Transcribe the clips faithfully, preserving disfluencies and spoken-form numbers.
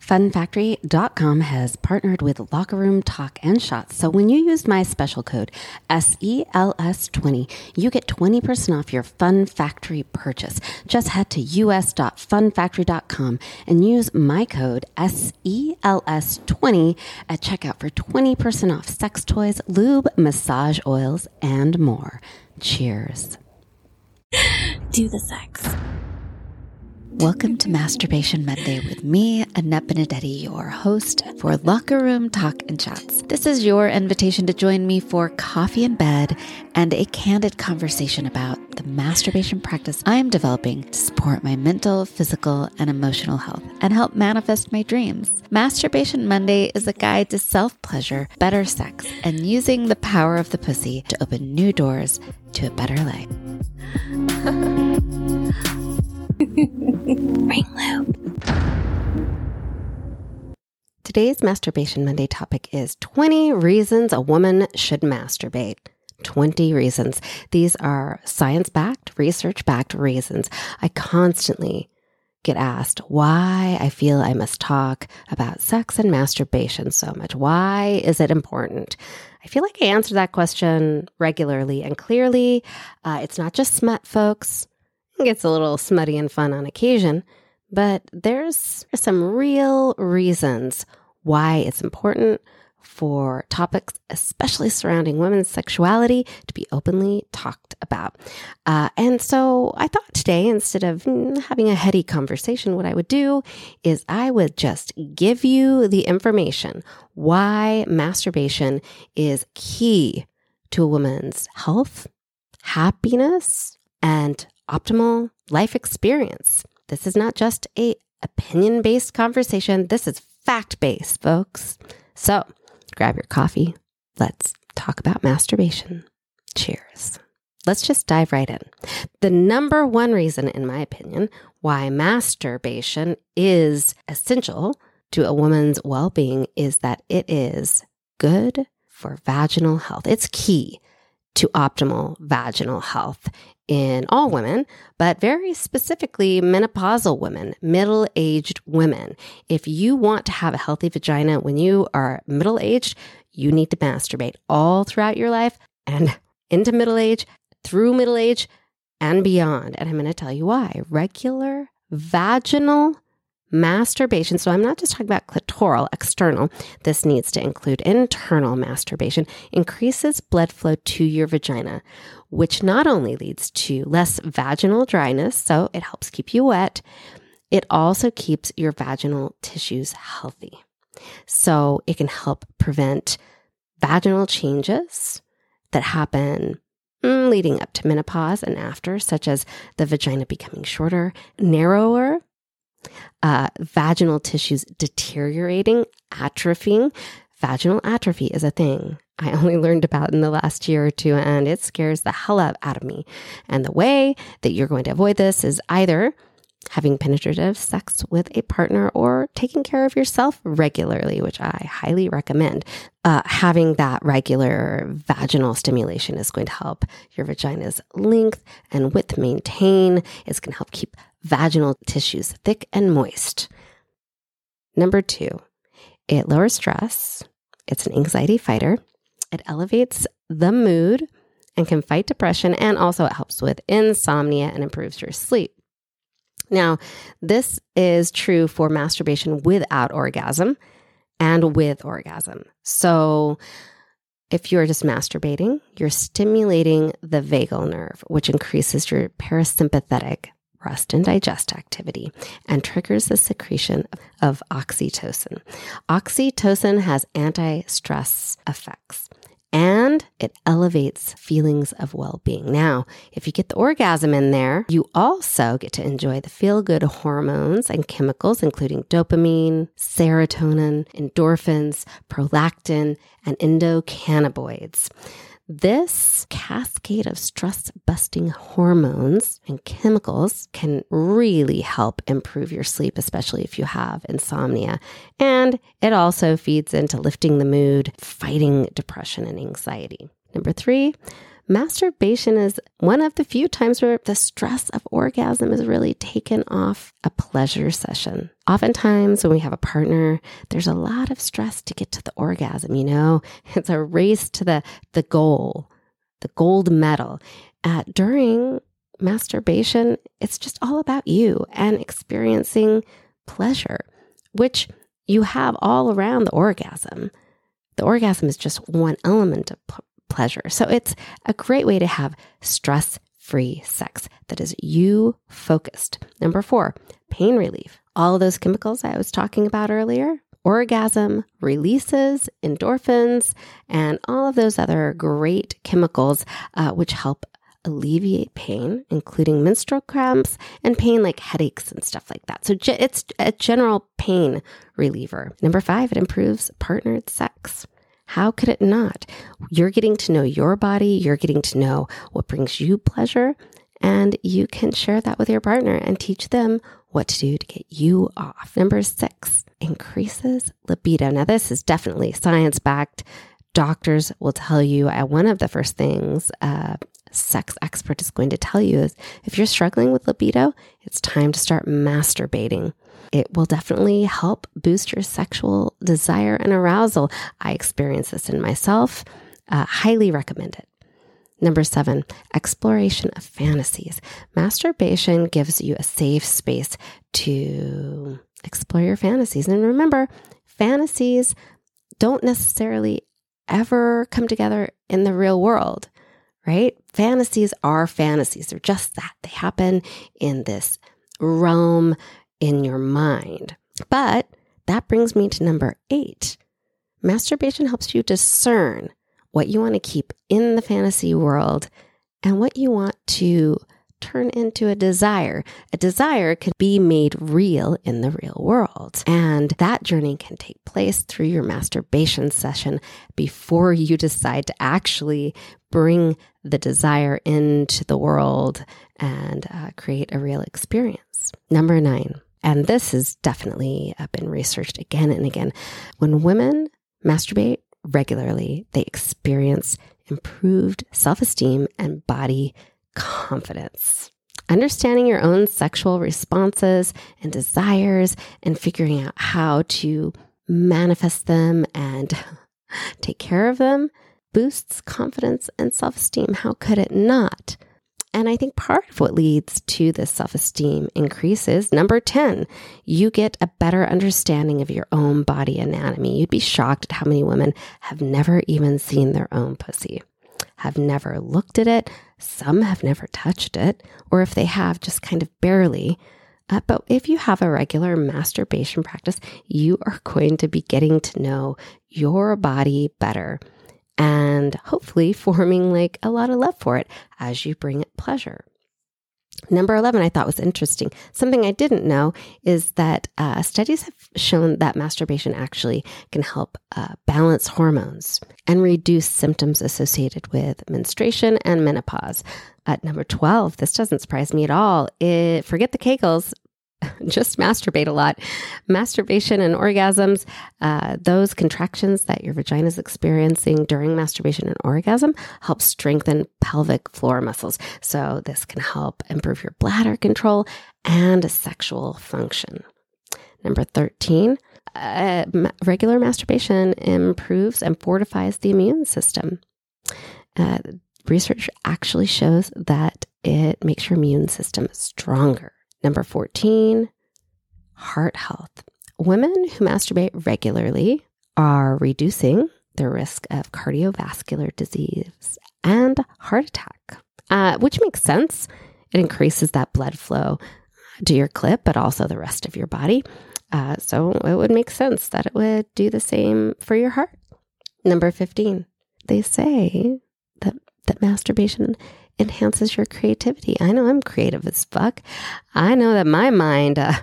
Fun Factory dot com has partnered with Locker Room Talk and Shots. So when you use my special code S E L S twenty, you get twenty percent off your Fun Factory purchase. Just head to U S dot fun factory dot com and use my code S E L S twenty at checkout for twenty percent off sex toys, lube, massage oils, and more. Cheers. Do the sex. Welcome to Masturbation Monday with me, Annette Benedetti, your host for Locker Room Talk and Chats. This is your invitation to join me for coffee in bed and a candid conversation about the masturbation practice I am developing to support my mental, physical, and emotional health and help manifest my dreams. Masturbation Monday is a guide to self-pleasure, better sex, and using the power of the pussy to open new doors to a better life. Ring loop. Today's Masturbation Monday topic is twenty reasons a woman should masturbate. twenty reasons. These are science-backed, research-backed reasons. I constantly get asked why I feel I must talk about sex and masturbation so much. Why is it important? I feel like I answer that question regularly and clearly. Uh, it's not just smut, folks. It gets a little smutty and fun on occasion, but there's some real reasons why it's important for topics, especially surrounding women's sexuality, to be openly talked about. Uh, and so I thought today, instead of having a heady conversation, what I would do is I would just give you the information why masturbation is key to a woman's health, happiness, and optimal life experience. This is not just a opinion-based conversation. This is fact-based, folks. So grab your coffee. Let's talk about masturbation. Cheers. Let's just dive right in. The number one reason, in my opinion, why masturbation is essential to a woman's well-being is that it is good for vaginal health. It's key to optimal vaginal health in all women, but very specifically menopausal women, middle-aged women. If you want to have a healthy vagina when you are middle-aged, you need to masturbate all throughout your life and into middle age, through middle age, and beyond. And I'm going to tell you why. Regular vaginal masturbation, so I'm not just talking about clitoral, external, this needs to include internal masturbation, increases blood flow to your vagina, which not only leads to less vaginal dryness, so it helps keep you wet, it also keeps your vaginal tissues healthy. So it can help prevent vaginal changes that happen mm, leading up to menopause and after, such as the vagina becoming shorter, narrower, Uh, vaginal tissues deteriorating, atrophying. Vaginal atrophy is a thing I only learned about in the last year or two, and it scares the hell out of me. And the way that you're going to avoid this is either having penetrative sex with a partner or taking care of yourself regularly, which I highly recommend. Uh, having that regular vaginal stimulation is going to help your vagina's length and width maintain. It's going to help keep vaginal tissues thick and moist. Number two, it lowers stress. It's an anxiety fighter. It elevates the mood and can fight depression, and also it helps with insomnia and improves your sleep. Now, this is true for masturbation without orgasm and with orgasm. So if you're just masturbating, you're stimulating the vagal nerve, which increases your parasympathetic rest and digest activity and triggers the secretion of oxytocin. Oxytocin has anti-stress effects and it elevates feelings of well-being. Now, if you get the orgasm in there, you also get to enjoy the feel-good hormones and chemicals, including dopamine, serotonin, endorphins, prolactin, and endocannabinoids. This cascade of stress-busting hormones and chemicals can really help improve your sleep, especially if you have insomnia. And it also feeds into lifting the mood, fighting depression and anxiety. Number three, masturbation is one of the few times where the stress of orgasm is really taken off a pleasure session. Oftentimes when we have a partner, there's a lot of stress to get to the orgasm, you know? It's a race to the, the goal, the gold medal. Uh, during masturbation, it's just all about you and experiencing pleasure, which you have all around the orgasm. The orgasm is just one element of p- pleasure. So it's a great way to have stress-free sex that is you focused. Number four, pain relief. All of those chemicals I was talking about earlier, orgasm releases endorphins and all of those other great chemicals uh, which help alleviate pain, including menstrual cramps and pain like headaches and stuff like that. So ge- it's a general pain reliever. Number five, it improves partnered sex. How could it not? You're getting to know your body. You're getting to know what brings you pleasure, and you can share that with your partner and teach them what to do to get you off. Number six, increases libido. Now, this is definitely science-backed. Doctors will tell you, uh, one of the first things a sex expert is going to tell you is if you're struggling with libido, it's time to start masturbating. It will definitely help boost your sexual desire and arousal. I experience this in myself. Uh, highly recommend it. Number seven, exploration of fantasies. Masturbation gives you a safe space to explore your fantasies. And remember, fantasies don't necessarily ever come together in the real world, right? Fantasies are fantasies. They're just that. They happen in this realm in your mind. But that brings me to number eight. Masturbation helps you discern what you want to keep in the fantasy world and what you want to turn into a desire. A desire can be made real in the real world. And that journey can take place through your masturbation session before you decide to actually bring the desire into the world and uh, create a real experience. Number nine, and this has definitely uh, been researched again and again. When women masturbate regularly, they experience improved self-esteem and body confidence. Understanding your own sexual responses and desires and figuring out how to manifest them and take care of them boosts confidence and self-esteem. How could it not? And I think part of what leads to this self-esteem increase is number ten, you get a better understanding of your own body anatomy. You'd be shocked at how many women have never even seen their own pussy, have never looked at it. Some have never touched it, or if they have, just kind of barely. Uh, but if you have a regular masturbation practice, you are going to be getting to know your body better and hopefully forming like a lot of love for it as you bring it pleasure. Number eleven, I thought was interesting. Something I didn't know is that uh, studies have shown that masturbation actually can help uh, balance hormones and reduce symptoms associated with menstruation and menopause. At number twelve, this doesn't surprise me at all. It, forget the Kegels. Just masturbate a lot. Masturbation and orgasms, uh, those contractions that your vagina is experiencing during masturbation and orgasm help strengthen pelvic floor muscles. So this can help improve your bladder control and sexual function. Number thirteen, uh, ma- regular masturbation improves and fortifies the immune system. Uh, research actually shows that it makes your immune system stronger. Number fourteen, heart health. Women who masturbate regularly are reducing the risk of cardiovascular disease and heart attack, uh, which makes sense. It increases that blood flow to your clit, but also the rest of your body. Uh, so it would make sense that it would do the same for your heart. Number fifteen, they say that, that masturbation enhances your creativity. I know I'm creative as fuck. I know that my mind uh,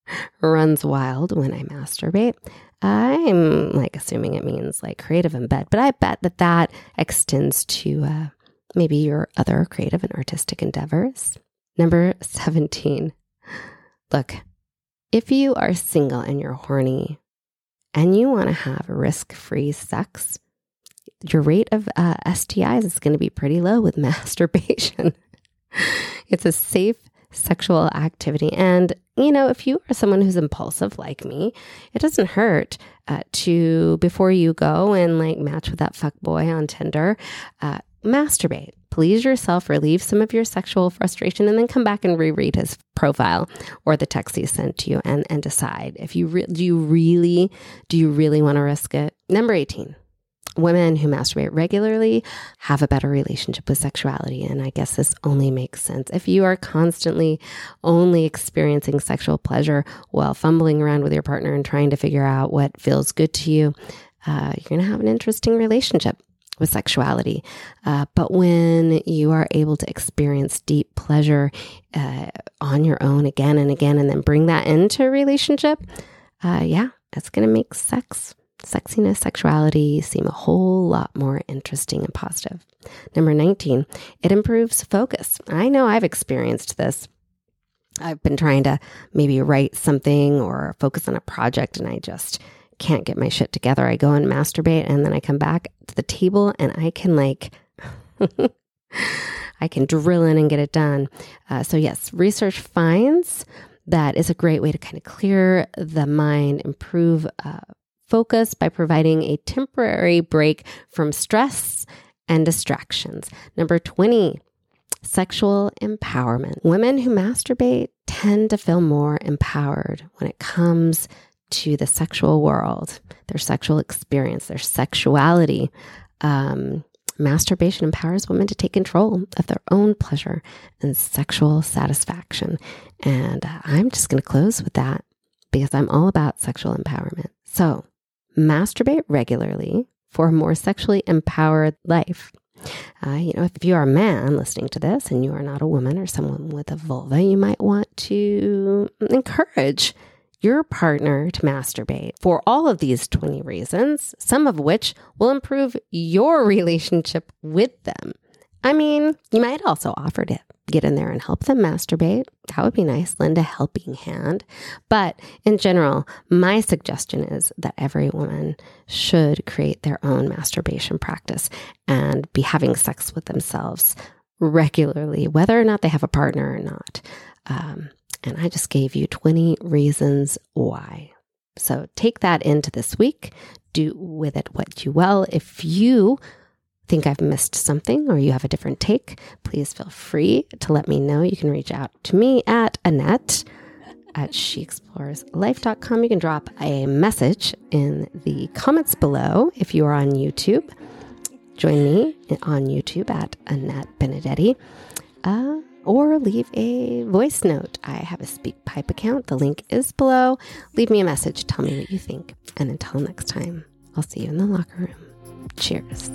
runs wild when I masturbate. I'm like assuming it means like creative in bed, but I bet that that extends to uh, maybe your other creative and artistic endeavors. Number seventeen. Look, if you are single and you're horny and you want to have risk-free sex, your rate of uh, S T Is is going to be pretty low with masturbation. It's a safe sexual activity. And, you know, if you are someone who's impulsive like me, it doesn't hurt uh, to, before you go and like match with that fuckboy on Tinder, uh, masturbate. Please yourself, relieve some of your sexual frustration, and then come back and reread his profile or the text he sent to you and, and decide if you re- do you really, do you really want to risk it? Number eighteen. Women who masturbate regularly have a better relationship with sexuality. And I guess this only makes sense. If you are constantly only experiencing sexual pleasure while fumbling around with your partner and trying to figure out what feels good to you, uh, you're going to have an interesting relationship with sexuality. Uh, but when you are able to experience deep pleasure uh, on your own again and again, and then bring that into a relationship, uh, yeah, that's going to make sex sexiness, sexuality seem a whole lot more interesting and positive. Number nineteen, it improves focus. I know I've experienced this. I've been trying to maybe write something or focus on a project and I just can't get my shit together. I go and masturbate and then I come back to the table and I can like, I can drill in and get it done. Uh, so yes, research finds that is a great way to kind of clear the mind, improve uh, focus by providing a temporary break from stress and distractions. Number twenty, sexual empowerment. Women who masturbate tend to feel more empowered when it comes to the sexual world, their sexual experience, their sexuality. Um, masturbation empowers women to take control of their own pleasure and sexual satisfaction. And uh, I'm just going to close with that because I'm all about sexual empowerment. So, masturbate regularly for a more sexually empowered life. Uh, you know, if you are a man listening to this and you are not a woman or someone with a vulva, you might want to encourage your partner to masturbate for all of these twenty reasons, some of which will improve your relationship with them. I mean, you might also offer to get in there and help them masturbate. That would be nice, lend a helping hand. But in general, my suggestion is that every woman should create their own masturbation practice and be having sex with themselves regularly, whether or not they have a partner or not. Um, and I just gave you twenty reasons why. So take that into this week. Do with it what you will. If you think I've missed something or you have a different take, please feel free to let me know. You can reach out to me at Annette at she explores life dot com. You can drop a message in the comments below if you are on YouTube. Join me on YouTube at Annette Benedetti, uh, or leave a voice note. I have a SpeakPipe account. The link is below. Leave me a message. Tell me what you think. And until next time, I'll see you in the locker room. Cheers.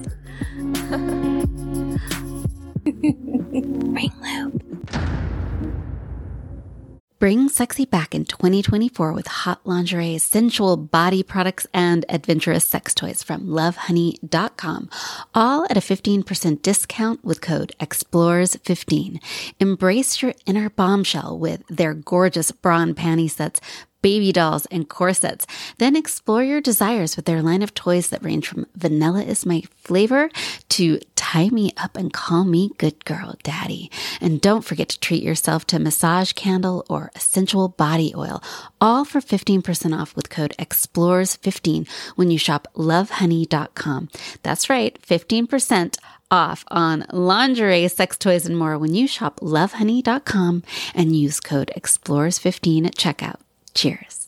Ring loop. Bring sexy back in twenty twenty-four with hot lingerie, sensual body products, and adventurous sex toys from love honey dot com, all at a fifteen percent discount with code explores fifteen. Embrace your inner bombshell with their gorgeous bra and panty sets, baby dolls, and corsets. Then explore your desires with their line of toys that range from vanilla is my flavor to tie me up and call me good girl daddy. And don't forget to treat yourself to a massage candle or a sensual body oil, all for fifteen percent off with code explores fifteen when you shop love honey dot com. That's right, fifteen percent off on lingerie, sex toys, and more when you shop love honey dot com and use code explores fifteen at checkout. Cheers.